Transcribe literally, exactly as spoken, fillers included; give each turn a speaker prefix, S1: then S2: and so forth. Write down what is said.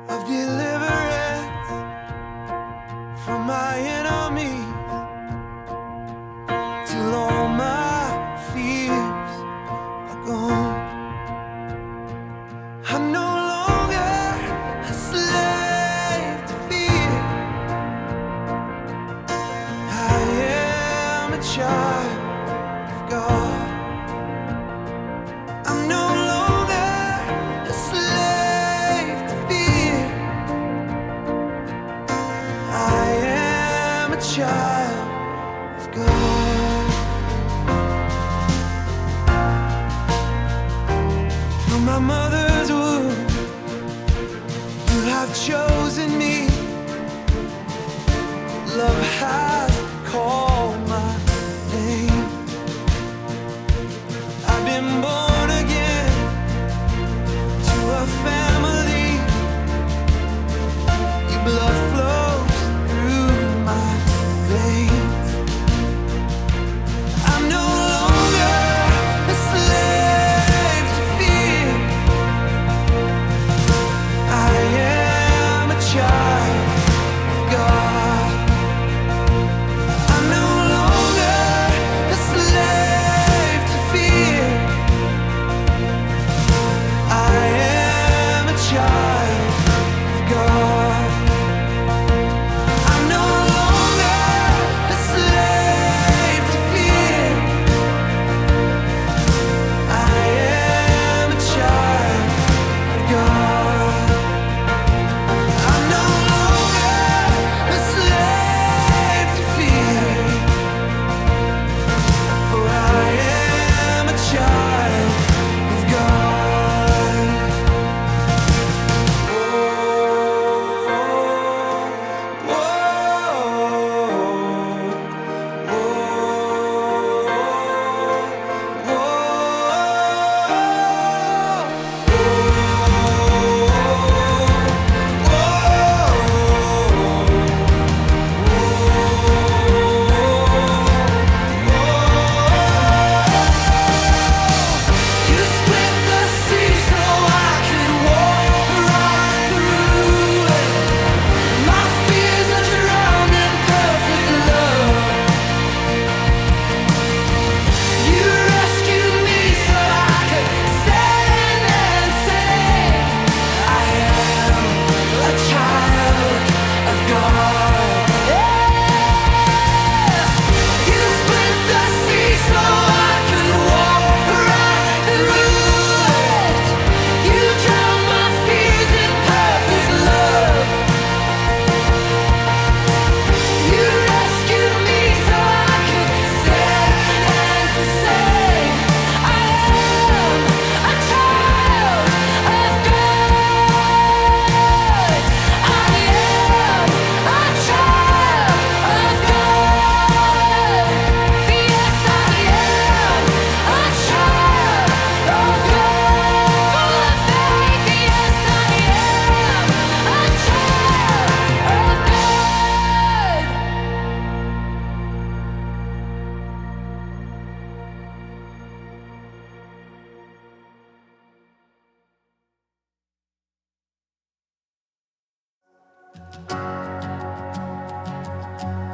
S1: of deliverance from my enemies, till all my fears are gone. I'm no longer a slave to fear. I am a child of God. I'm no longer a slave to fear. I am a child of God. From my mother's womb, you have chosen me. Love has called my name. I've been born